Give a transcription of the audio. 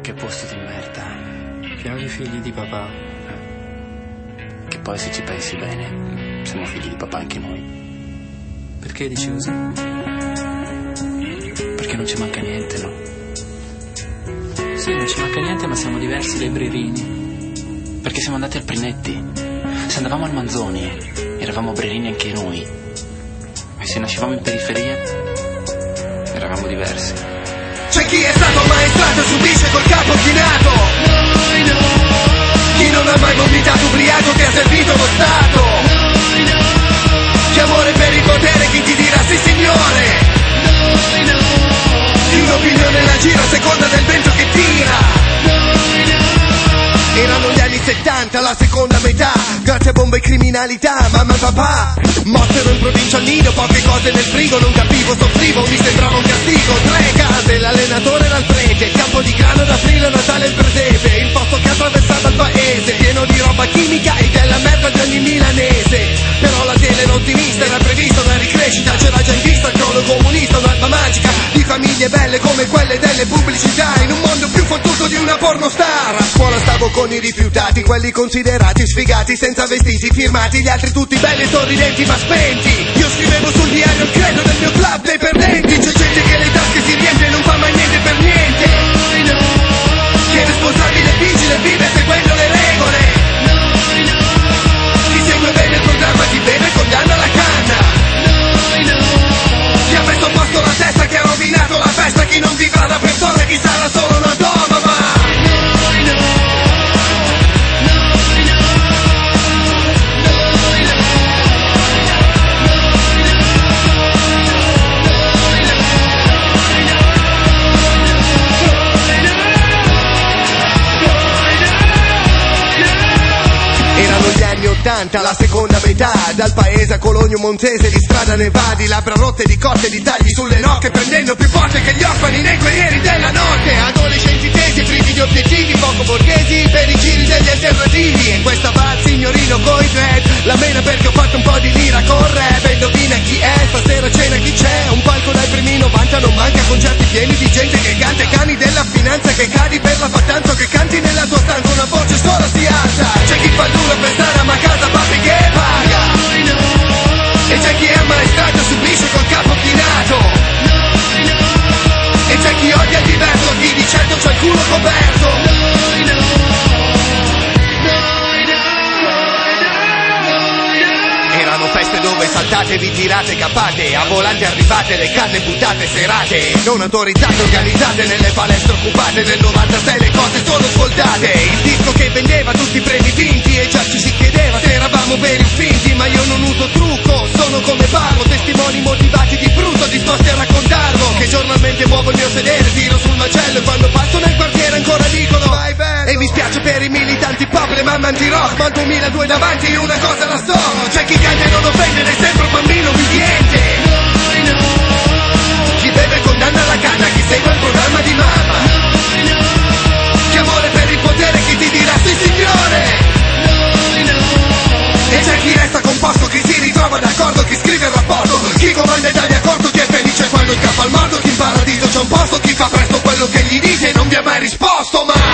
che posto di merda. Pieno di figli di papà. Che poi se ci pensi bene, siamo figli di papà anche noi. Perché dici così? Perché non ci manca niente, no? Sì, non ci manca niente, ma siamo diversi dai brerini. Perché siamo andati al Prinetti. Se andavamo al Manzoni, eravamo brerini anche noi. E se nascevamo in periferia, eravamo diversi. C'è chi è stato ammaestrato e subisce col capo chinato. Noi no. Chi non ha mai vomitato ubriaco che ha servito lo Stato. Noi no. Che amore per il potere, chi ti dirà sì signore. Noi no. Chi un'opinione la gira a seconda del vento che tira. Noi no. Erano gli anni 70, la seconda metà, grazie a bomba e criminalità, mamma e papà mossero in provincia al nido, poche cose nel frigo, non capivo, soffrivo, mi sembrava un castigo. 3 case, l'allenatore era il prete, il campo di grano da aprile, Natale e il presepe, il posto che attraversava il paese, pieno di roba chimica e della merda di ogni milanese. Però la tele era ottimista, era prevista una ricrescita, c'era già in vista il crollo comunista, un'alba magica di famiglie belle come quelle delle pubblicità, in un mondo più fottuto di una pornostar. A scuola stavo con i rifiutati, quelli considerati sfigati, senza vestiti firmati, gli altri tutti belli e sorridenti ma spenti. Io scrivevo sul diario il credo del mio club dei perdenti. C'è gente che le tasche si riempie e non fa mai niente per niente. Noi no. Chi è responsabile vigile vive seguendo le regole. Noi no. Chi segue bene il programma, chi beve condanna la canna. Noi no. Chi ha messo a posto la testa, che ha rovinato la festa, chi non vivrà da persona, chi sarà solo una autonoma. Noi no. La seconda metà, dal paese a Cologno Montese, di strada Nevadi, labbra rotte di cotte, di tagli sulle nocche, prendendo più forte che gli orfani nei guerrieri della notte. Adolescenti tesi, privi di obiettivi, poco borghesi per i giri degli alternativi. E questa va al signorino coi dread, la mena perché ho fatto un po' di lira con rap. E indovina chi è, stasera cena chi c'è, un palco dai primi 90, non manca concerti pieni di gente che canta, e cani della finanza che cadi per la fattanza, che canti nella tua stanza, una voce sola si alza. C'è chi fa duro per stare a casa, papi che paga. Noi no. E c'è chi è ammaestrato e subisce col capo chinato. Noi no. E c'è chi odia il diverso, chi di certo c'ha il culo coperto. Noi no. Erano feste dove saltate, vi tirate, cappate, a volante arrivate, le canne buttate, serate non autorizzate, organizzate nelle palestre occupate. Nel 96 le cose sono svoltate, il disco che vendeva tutti i premi vinti, e già ci si chiedeva se eravamo veri o finti. Ma io non uso trucco, sono come parlo, testimoni motivati di brutto, disposti a raccontarlo, che giornalmente muovo il mio sedere, tiro sul macello, e quando passo nel quartiere ancora dicono vai bello. E mi spiace per i militanti pop, le mamme anti-rock, ma al 2002 davanti una cosa la so. C'è chi canta e non offende, sempre un bambino obbediente. Noi no. Chi beve condanna la canna, chi segue il programma di mamma. Noi no. Chi amore per il potere, chi ti dirà sì signore. Noi no. E c'è chi resta composto, chi si ritrova d'accordo, chi scrive il rapporto, chi comanda e dà di accordo, chi è felice quando scappa al morto, chi in paradiso c'è un posto, chi fa presto quello che gli dice e non vi ha mai risposto mai.